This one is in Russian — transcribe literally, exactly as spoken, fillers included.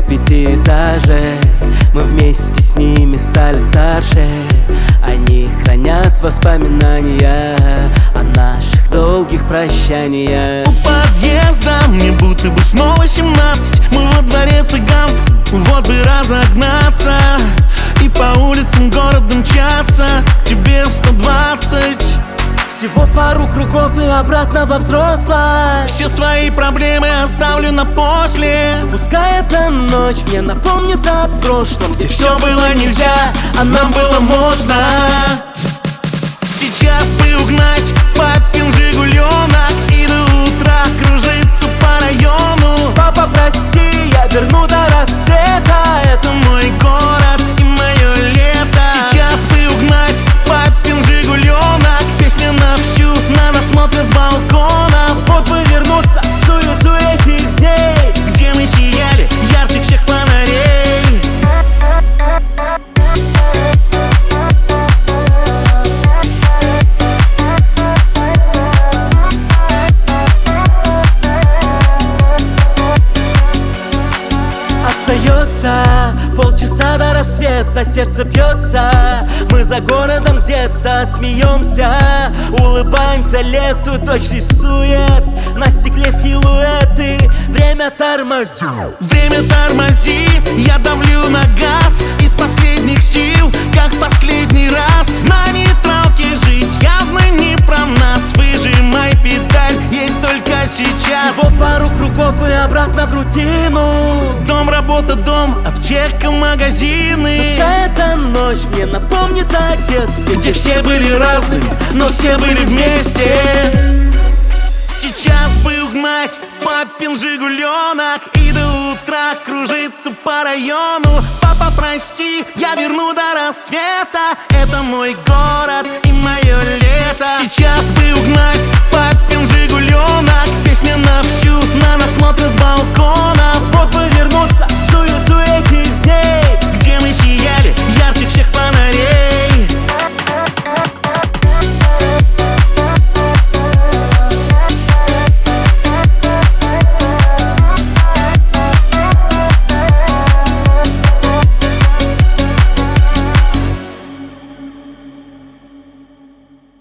пятиэтажек. Мы вместе с ними стали старше. Они хранят воспоминания о наших долгих прощаниях. У подъезда мне будто бы снова семнадцать. Мы во дворе цыганском, вот бы разогнаться и по улицам города мчаться к тебе сто двадцать. Всего пару кругов и обратно во взрослость. Все свои проблемы оставлю на после. Пускай эта ночь мне напомнит о прошлом, где все было нельзя, а нам было можно. Сейчас бы угнать папин жигуленок и до утра кружиться по району. Папа, прости, я верну до рассвета. Это мой город и мое лето. Сейчас бы угнать папин жигуленок, песня на всю, на нас смотрят с балкона. Вот бы вернуться в суету этих дней, где мы сияли ярче всех фонарей. Остается полчаса до рассвета, сердце бьется. Мы за городом где-то смеемся, улыбаемся лету, дождь рисует на стекле силуэты. Время тормози, время тормози, я давлю на газ из последних сил, как в последний раз. На нейтралке жить явно не про нас. Выжимай педаль, есть только сейчас. Всего пару кругов и обратно в рутину. Дом, работа, дом, аптека, магазины. Пускай эта ночь мне напомнит о детстве, где все были разными, но все были вместе. Сейчас бы угнать папин жигуленок и до утра кружиться по району. Папа, прости, я верну до рассвета. Это мой город и мое лето. Сейчас бы угнать папин жигуленок